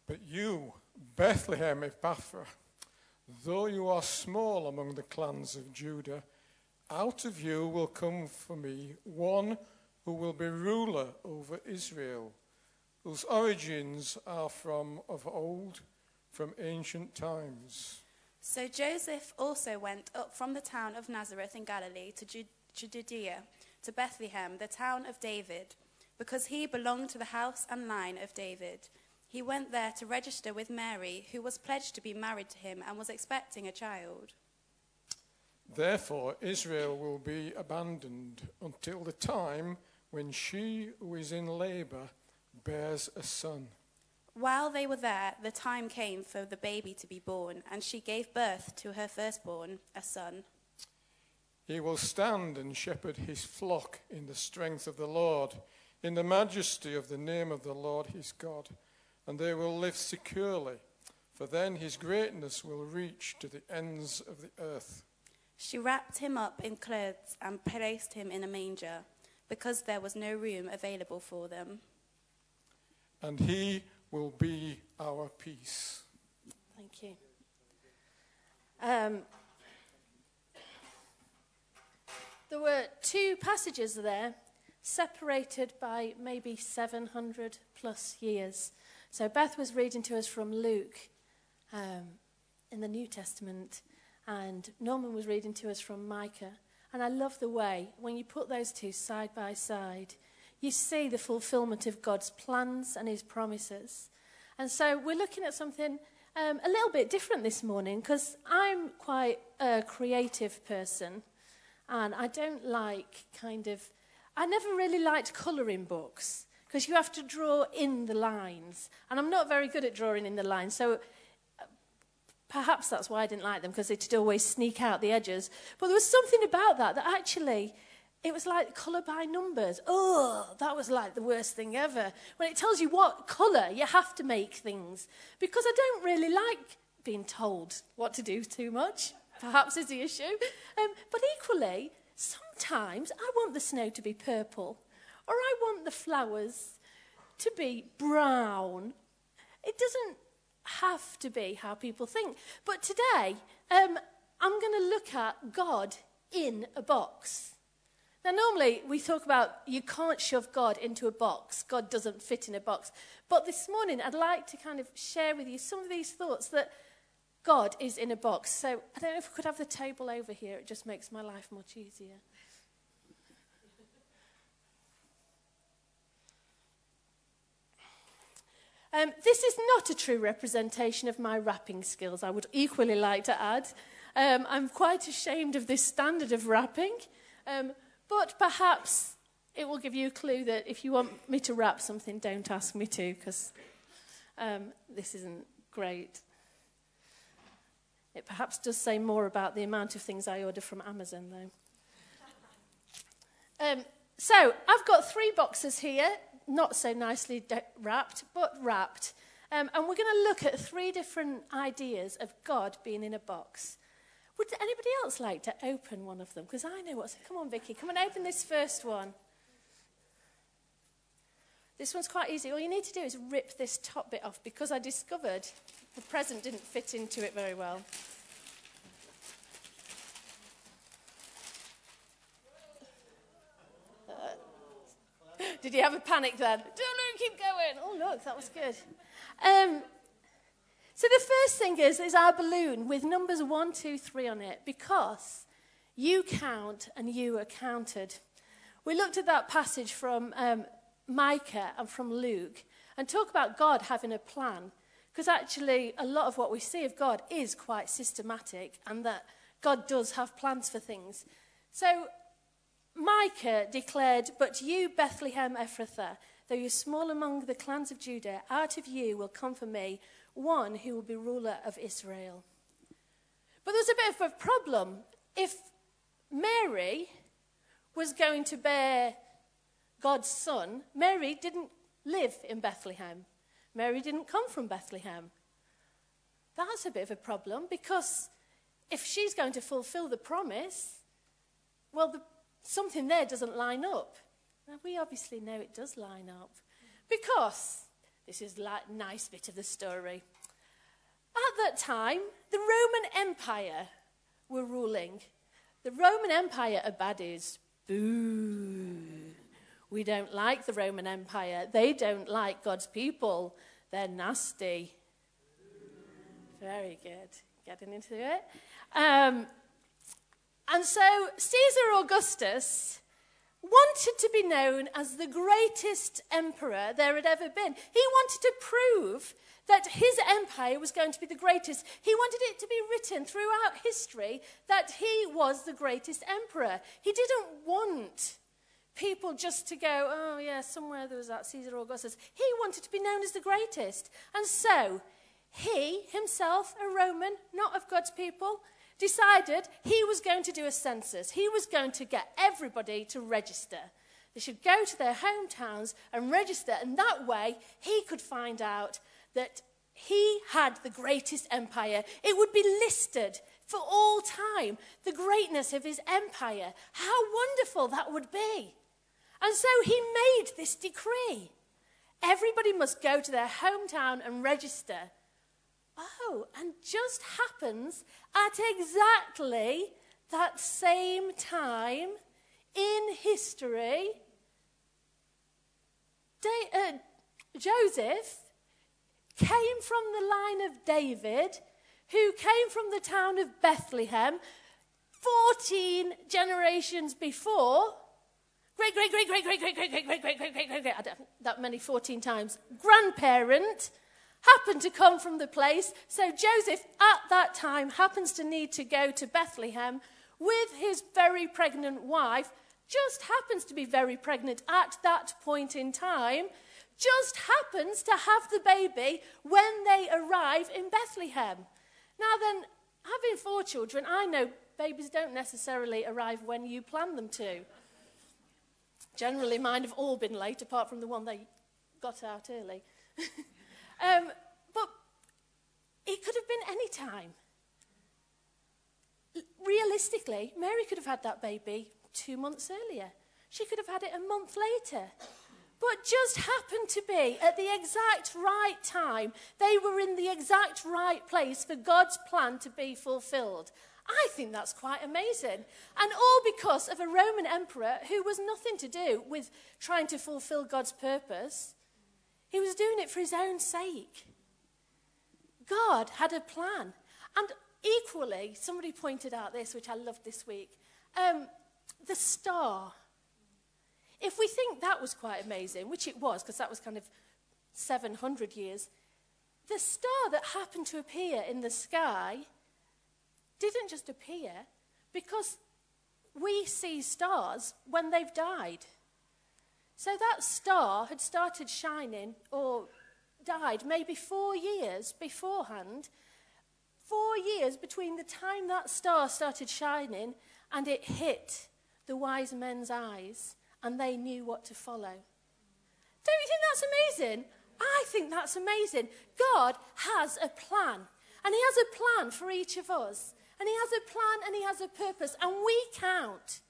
But you, Bethlehem Ephrathah, though you are small among the clans of Judah, out of you will come for me one who will be ruler over Israel, whose origins are from of old, from ancient times. So Joseph also went up from the town of Nazareth in Galilee to Judea, to Bethlehem, the town of David, because he belonged to the house and line of David. He went there to register with Mary, who was pledged to be married to him and was expecting a child. Therefore Israel will be abandoned until the time when she who is in labor bears a son. While they were there, the time came for the baby to be born, and she gave birth to her firstborn, a son. He will stand and shepherd his flock in the strength of the Lord, in the majesty of the name of the Lord his God, and they will live securely, for then his greatness will reach to the ends of the earth. She wrapped him up in clothes and placed him in a manger, because there was no room available for them. And he will be our peace. Thank you. There were two passages there, separated by maybe 700 plus years. So Beth was reading to us from Luke in the New Testament, and Norman was reading to us from Micah. And I love the way, when you put those two side by side, you see the fulfillment of God's plans and his promises. And so we're looking at something a little bit different this morning, because I'm quite a creative person, and I don't like I never really liked colouring books, because you have to draw in the lines, and I'm not very good at drawing in the lines, so perhaps that's why I didn't like them, because it'd always sneak out the edges. But there was something about that actually, it was like colour by numbers. Oh, that was like the worst thing ever. When it tells you what colour, you have to make things. Because I don't really like being told what to do too much, perhaps is the issue. But equally, sometimes I want the snow to be purple, or I want the flowers to be brown. It doesn't have to be how people think. But today, I'm going to look at God in a box. Now, normally we talk about you can't shove God into a box. God doesn't fit in a box. But this morning, I'd like to kind of share with you some of these thoughts that God is in a box. So I don't know if we could have the table over here. It just makes my life much easier. This is not a true representation of my rapping skills, I would equally like to add. I'm quite ashamed of this standard of rapping. But perhaps it will give you a clue that if you want me to rap something, don't ask me to, because this isn't great. It perhaps does say more about the amount of things I order from Amazon, though. So I've got 3 boxes here, not so nicely wrapped, but wrapped. And we're going to look at 3 different ideas of God being in a box. Would anybody else like to open one of them? Because I know what's... Come on, Vicky. Come and open this first one. This one's quite easy. All you need to do is rip this top bit off, because I discovered the present didn't fit into it very well. Did you have a panic then? Don't keep going. Oh, look, that was good. So the first thing is our balloon with numbers 1, 2, 3 on it, because you count and you are counted. We looked at that passage from Micah and from Luke and talk about God having a plan, because actually a lot of what we see of God is quite systematic, and that God does have plans for things. So Micah declared, "But you, Bethlehem Ephrathah, though you're small among the clans of Judah, out of you will come for me one who will be ruler of Israel." But there's a bit of a problem. If Mary was going to bear God's son, Mary didn't live in Bethlehem. Mary didn't come from Bethlehem. That's a bit of a problem, because if she's going to fulfill the promise, well, something there doesn't line up. Now, we obviously know it does line up, because This is like a nice bit of the story. At that time, the Roman Empire were ruling. The Roman Empire are baddies. Boo. We don't like the Roman Empire. They don't like God's people. They're nasty. Very good. Getting into it. And so Caesar Augustus wanted to be known as the greatest emperor there had ever been. He wanted to prove that his empire was going to be the greatest. He wanted it to be written throughout history that he was the greatest emperor. He didn't want people just to go, oh yeah, somewhere there was that Caesar Augustus. He wanted to be known as the greatest. And so he himself, a Roman, not of God's people, decided he was going to do a census. He was going to get everybody to register. They should go to their hometowns and register, and that way he could find out that he had the greatest empire. It would be listed for all time, the greatness of his empire. How wonderful that would be. And so he made this decree. Everybody must go to their hometown and register. Oh, and just happens at exactly that same time in history, Joseph came from the line of David, who came from the town of Bethlehem 14 generations before. Great, I don't that many 14 times. Grandparent happened to come from the place. So Joseph, at that time, happens to need to go to Bethlehem with his very pregnant wife, just happens to be very pregnant at that point in time, just happens to have the baby when they arrive in Bethlehem. Now then, having 4 children, I know babies don't necessarily arrive when you plan them to. Generally, mine have all been late, apart from the one they got out early. But it could have been any time. Realistically, Mary could have had that baby 2 months earlier. She could have had it a month later. But just happened to be at the exact right time. They were in the exact right place for God's plan to be fulfilled. I think that's quite amazing. And all because of a Roman emperor who was nothing to do with trying to fulfill God's purpose. He was doing it for his own sake. God had a plan. And equally, somebody pointed out this, which I loved this week, the star. If we think that was quite amazing, which it was, because that was kind of 700 years, the star that happened to appear in the sky didn't just appear, because we see stars when they've died. So that star had started shining, or died maybe 4 years beforehand. 4 years between the time that star started shining and it hit the wise men's eyes, and they knew what to follow. Don't you think that's amazing? I think that's amazing. God has a plan, and he has a plan for each of us. And he has a plan and he has a purpose, and we count.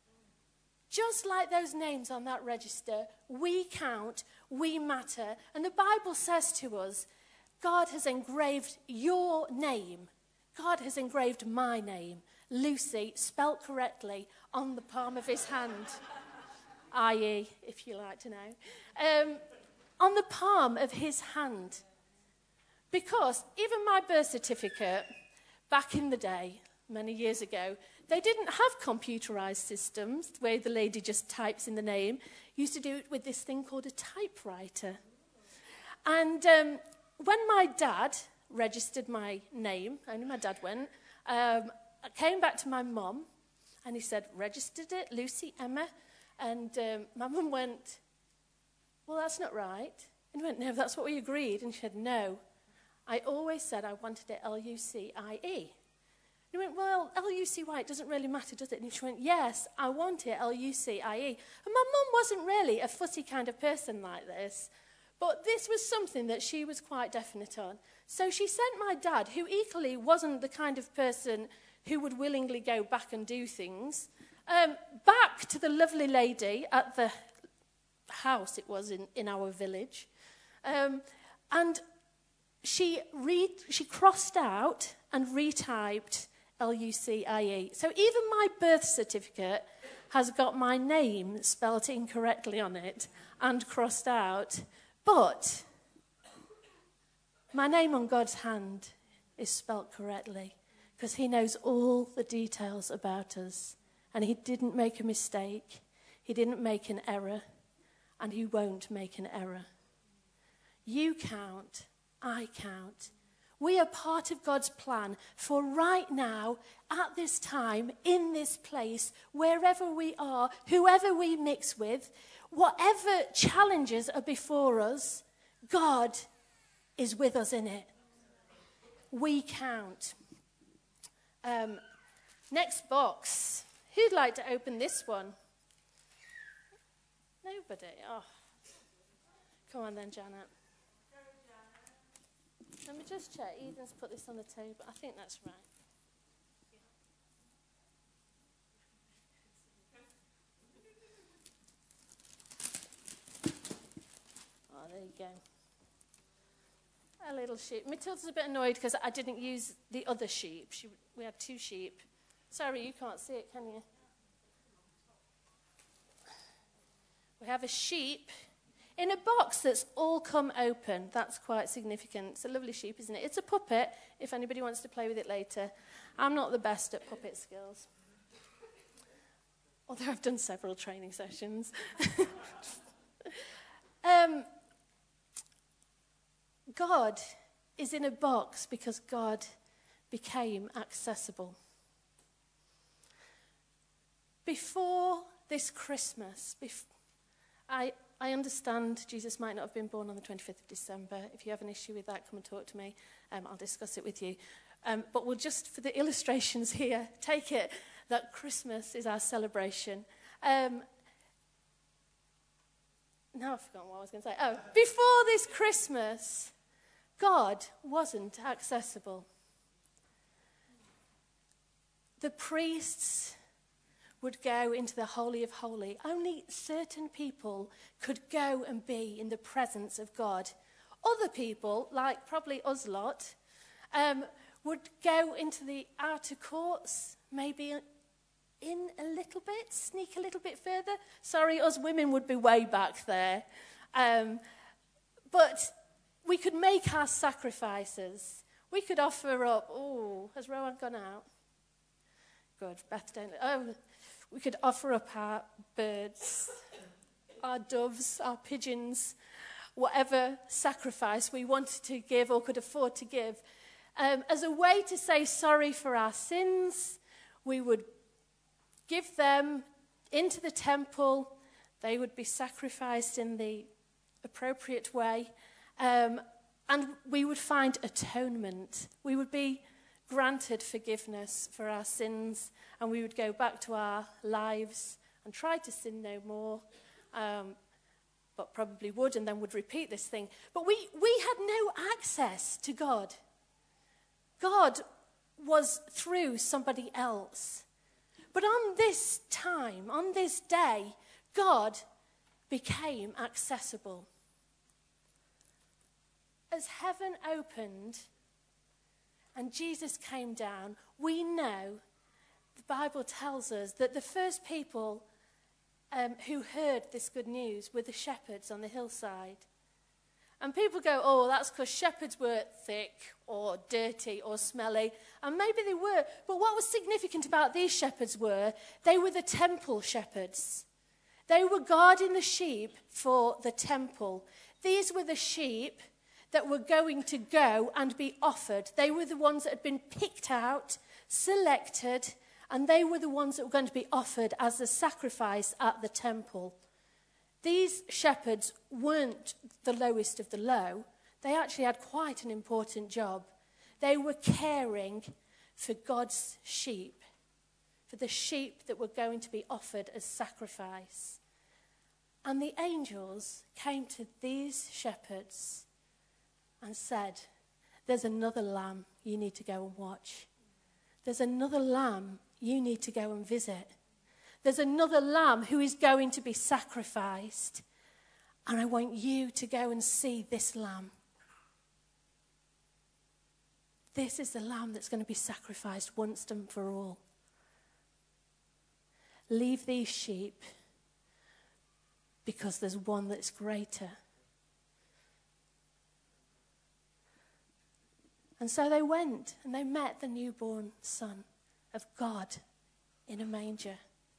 Just like those names on that register, we count, we matter. And the Bible says to us, God has engraved your name. God has engraved my name, Lucy, spelt correctly, on the palm of his hand. I.e., if you like to know. On the palm of his hand. Because even my birth certificate, back in the day, many years ago, they didn't have computerized systems, the way the lady just types in the name. Used to do it with this thing called a typewriter. And when my dad registered my name, only my dad went, I came back to my mum, and he said, registered it, Lucy, Emma. And my mum went, well, that's not right. And he went, no, that's what we agreed. And she said, no, I always said I wanted it Lucie. He went, well, Lucy-Y, it doesn't really matter, does it? And she went, yes, I want it Lucie. And my mum wasn't really a fussy kind of person like this, but this was something that she was quite definite on. So she sent my dad, who equally wasn't the kind of person who would willingly go back and do things, back to the lovely lady at the house it was in our village, And she crossed out and retyped Lucie. So even my birth certificate has got my name spelt incorrectly on it and crossed out. But my name on God's hand is spelt correctly because he knows all the details about us. And he didn't make a mistake. He didn't make an error. And he won't make an error. You count. I count. We are part of God's plan for right now, at this time, in this place, wherever we are, whoever we mix with, whatever challenges are before us, God is with us in it. We count. Next box. Who'd like to open this one? Nobody. Oh. Come on then, Janet. Let me just check. Eden's put this on the table. I think that's right. Oh, there you go. A little sheep. Matilda's a bit annoyed because I didn't use the other sheep. We had 2 sheep. Sorry, you can't see it, can you? We have a sheep in a box that's all come open. That's quite significant. It's a lovely sheep, isn't it? It's a puppet, if anybody wants to play with it later. I'm not the best at puppet skills. Although I've done several training sessions. God is in a box because God became accessible. Before this Christmas, I understand Jesus might not have been born on the 25th of December. If you have an issue with that, come and talk to me. I'll discuss it with you. But we'll just, for the illustrations here, take it that Christmas is our celebration. Now I've forgotten what I was going to say. Oh, before this Christmas, God wasn't accessible. The priests would go into the Holy of Holies. Only certain people could go and be in the presence of God. Other people, like probably us lot, would go into the outer courts, maybe in a little bit, sneak a little bit further. Sorry, us women would be way back there. But we could make our sacrifices. We could offer up, has Rowan gone out? Good, Beth don't. We could offer up our birds, our doves, our pigeons, whatever sacrifice we wanted to give or could afford to give. As a way to say sorry for our sins, we would give them into the temple. They would be sacrificed in the appropriate way. And we would find atonement. We would be granted forgiveness for our sins, and we would go back to our lives and try to sin no more, but probably would, and then would repeat this thing. But we had no access to God. God was through somebody else. But on this time, on this day, God became accessible. As heaven opened and Jesus came down, we know, the Bible tells us, that the first people who heard this good news were the shepherds on the hillside. And people go, that's because shepherds were thick or dirty or smelly. And maybe they were. But what was significant about these shepherds they were the temple shepherds. They were guarding the sheep for the temple. These were the sheep that were going to go and be offered. They were the ones that had been picked out, selected, and they were the ones that were going to be offered as a sacrifice at the temple. These shepherds weren't the lowest of the low. They actually had quite an important job. They were caring for God's sheep, for the sheep that were going to be offered as sacrifice. And the angels came to these shepherds and said, there's another lamb you need to go and watch. There's another lamb you need to go and visit. There's another lamb who is going to be sacrificed. And I want you to go and see this lamb. This is the lamb that's going to be sacrificed once and for all. Leave these sheep because there's one that's greater. And so they went and they met the newborn Son of God in a manger.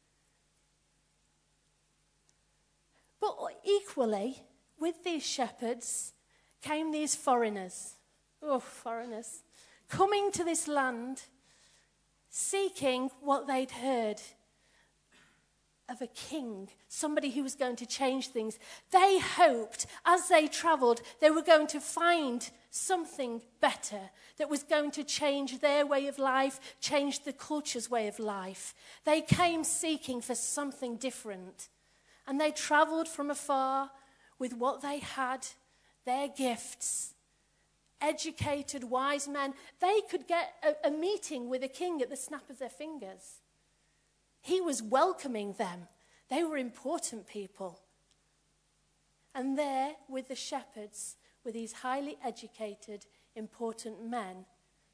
But equally, with these shepherds came these foreigners. Oh, foreigners. Coming to this land, seeking what they'd heard of a king, somebody who was going to change things. They hoped as they travelled they were going to find something better that was going to change their way of life, change the culture's way of life. They came seeking for something different. And they travelled from afar with what they had, their gifts. Educated, wise men. They could get a meeting with a king at the snap of their fingers. He was welcoming them. They were important people. And there, with the shepherds, with these highly educated, important men,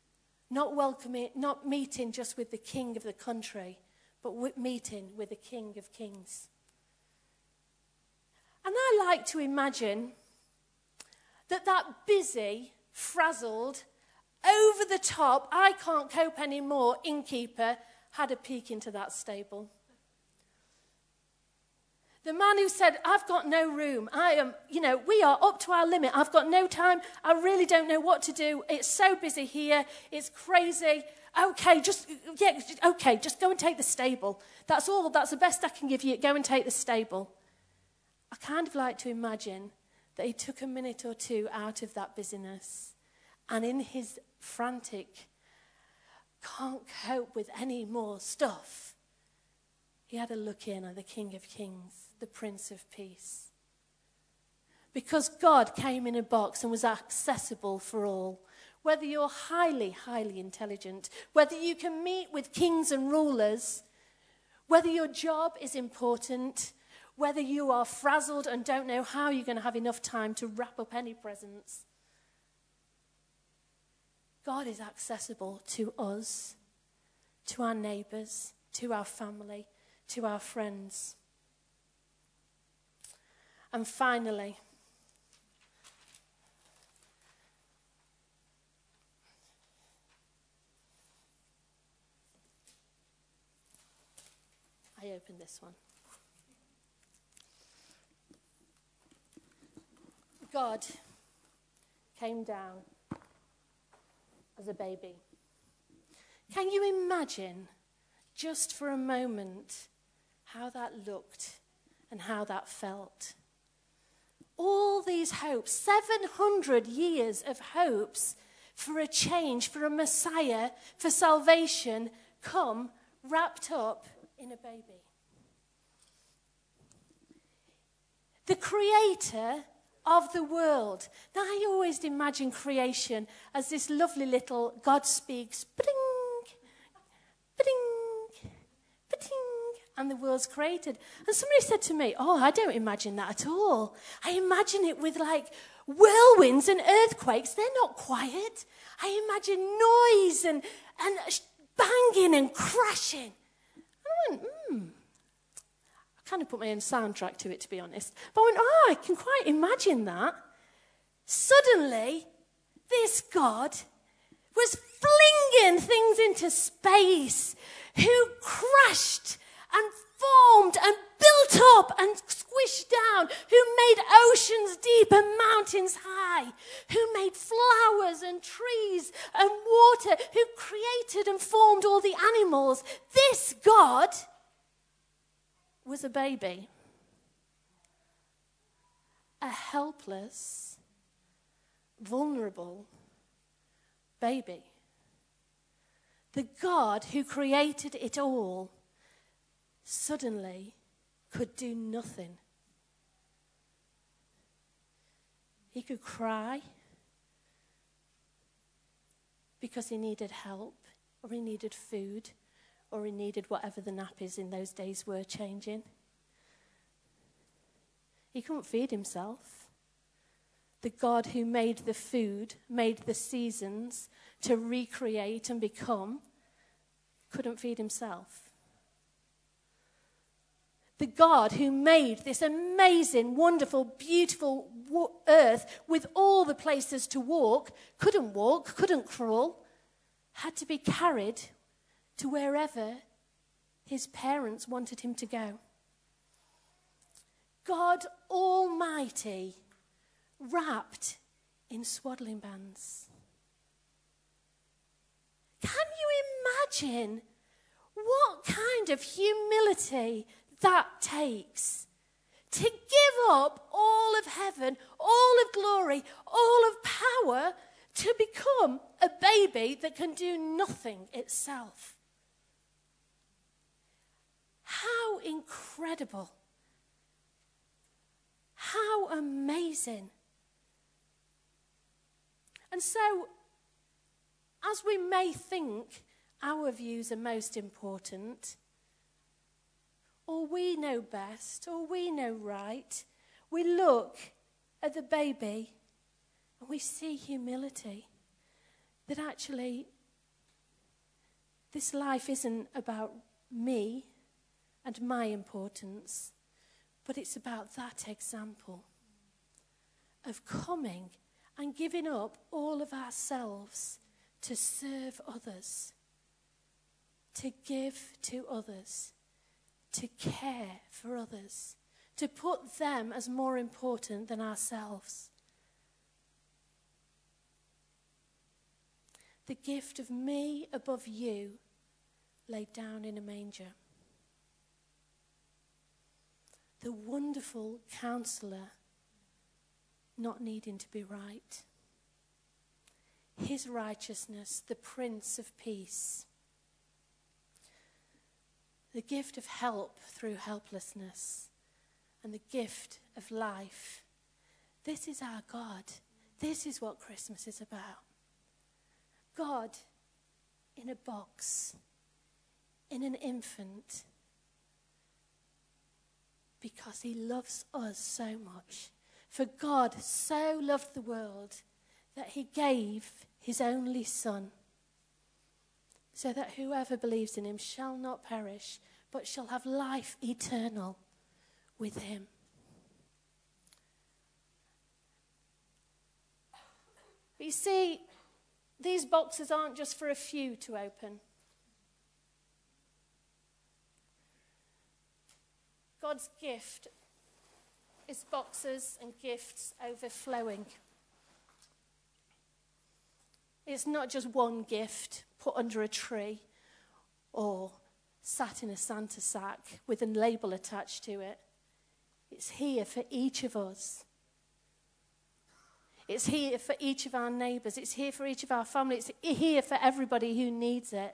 not meeting just with the king of the country, but meeting with the King of Kings. And I like to imagine that busy, frazzled, over the top, I can't cope anymore innkeeper had a peek into that stable. The man who said, I've got no room. We are up to our limit. I've got no time. I really don't know what to do. It's so busy here. It's crazy. Okay, just go and take the stable. That's all. That's the best I can give you. Go and take the stable. I kind of like to imagine that he took a minute or two out of that busyness and in his frantic, can't cope with any more stuff, he had a look in at the King of Kings, the Prince of Peace. Because God came in a box and was accessible for all. Whether you're highly, highly intelligent, whether you can meet with kings and rulers, whether your job is important, whether you are frazzled and don't know how you're going to have enough time to wrap up any presents, God is accessible to us, to our neighbours, to our family, to our friends. And finally, I opened this one. God came down as a baby. Can you imagine, just for a moment, how that looked and how that felt? All these hopes, 700 years of hopes for a change, for a Messiah, for salvation, come wrapped up in a baby. The Creator of the world. Now, I always imagine creation as this lovely little God speaks, bling, bling, bling, and the world's created. And somebody said to me, I don't imagine that at all. I imagine it with like whirlwinds and earthquakes. They're not quiet. I imagine noise and banging and crashing. And I went, kind of put my own soundtrack to it, to be honest. But I went, I can quite imagine that. Suddenly, this God was flinging things into space, who crashed and formed and built up and squished down, who made oceans deep and mountains high, who made flowers and trees and water, who created and formed all the animals. This God was a baby, a helpless, vulnerable baby. The God who created it all suddenly could do nothing. He could cry because he needed help, or he needed food, or he needed whatever the nappies in those days were changing. He couldn't feed himself. The God who made the food, made the seasons to recreate and become, couldn't feed himself. The God who made this amazing, wonderful, beautiful earth with all the places to walk, couldn't crawl, had to be carried to wherever his parents wanted him to go. God Almighty, wrapped in swaddling bands. Can you imagine what kind of humility that takes? To give up all of heaven, all of glory, all of power to become a baby that can do nothing itself. How incredible. How amazing. And so, as we may think our views are most important, or we know best, or we know right, we look at the baby and we see humility. That actually, this life isn't about me and my importance, but it's about that example of coming and giving up all of ourselves to serve others, to give to others, to care for others, to put them as more important than ourselves. The gift of me above you laid down in a manger. The wonderful counselor not needing to be right. His righteousness, the Prince of Peace. The gift of help through helplessness. And the gift of life. This is our God. This is what Christmas is about. God in a box, in an infant, because he loves us so much. For God so loved the world that he gave his only Son, so that whoever believes in him shall not perish, but shall have life eternal with him. But you see, these boxes aren't just for a few to open. God's gift is boxes and gifts overflowing. It's not just one gift put under a tree or sat in a Santa sack with a label attached to it. It's here for each of us. It's here for each of our neighbours. It's here for each of our families. It's here for everybody who needs it.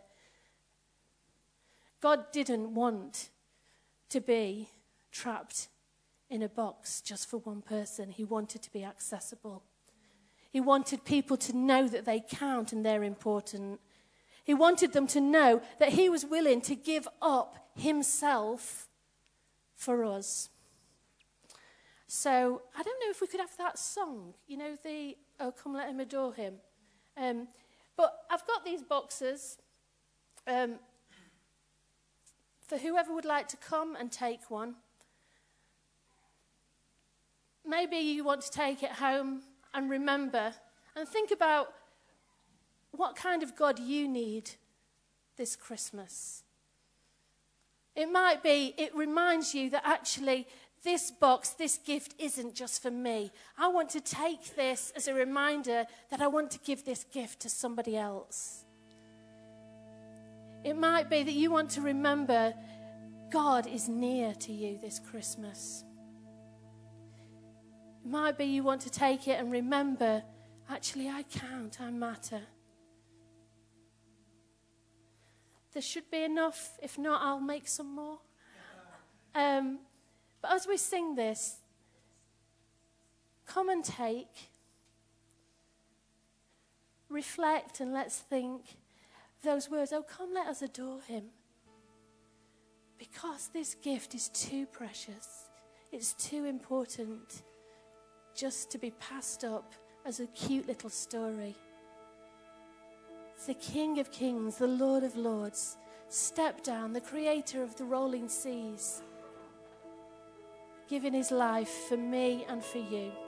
God didn't want to be trapped in a box just for one person. He wanted to be accessible. He wanted people to know that they count and they're important. He wanted them to know that he was willing to give up himself for us. So, I don't know if we could have that song, you know, the "Oh, Come Let Him Adore Him." But I've got these boxes for whoever would like to come and take one. Maybe you want to take it home and remember and think about what kind of God you need this Christmas. It might be, it reminds you that actually this box, this gift isn't just for me. I want to take this as a reminder that I want to give this gift to somebody else. It might be that you want to remember God is near to you this Christmas. It might be you want to take it and remember, actually I count, I matter. There should be enough. If not, I'll make some more. But as we sing this, come and take, reflect, and let's think those words, "Oh, come, let us adore him." Because this gift is too precious. It's too important just to be passed up as a cute little story. It's the King of Kings, the Lord of Lords, stepped down, the creator of the rolling seas, giving his life for me and for you.